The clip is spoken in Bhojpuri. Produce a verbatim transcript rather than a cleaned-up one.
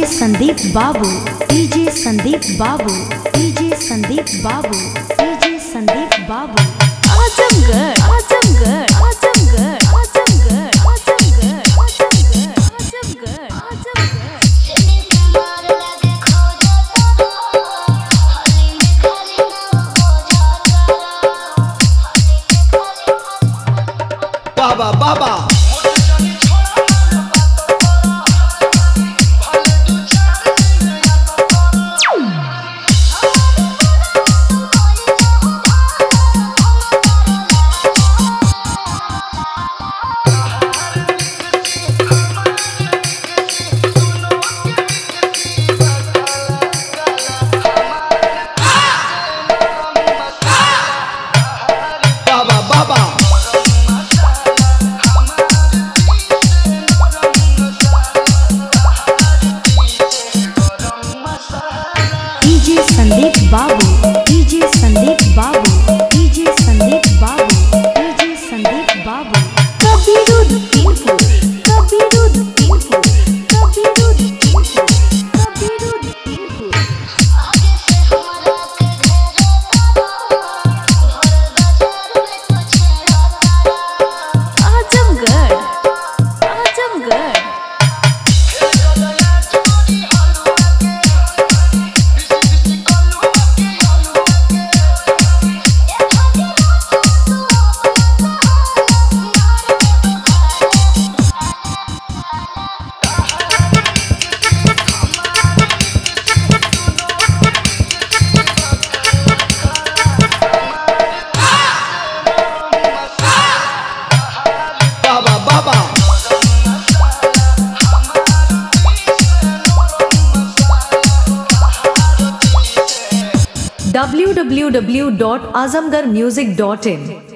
Sandeep Babu, DJ Sandeep Babu, DJ Sandeep Babu, DJ Sandeep Babu. Azamgarh Azamgarh Azamgarh Azamgarh Azamgarh Azamgarh Azamgarh Azamgarh. Baba Baba DJ Sandeep Babu, DJ Sandeep Babu, DJ Sandeep Babu, DJ Sandeep Babu. Kabiruddinpur Kabiruddinpur Kabiruddinpur Kabiruddinpur. Azamgarh Azamgarh. w w w dot azamgarh music dot in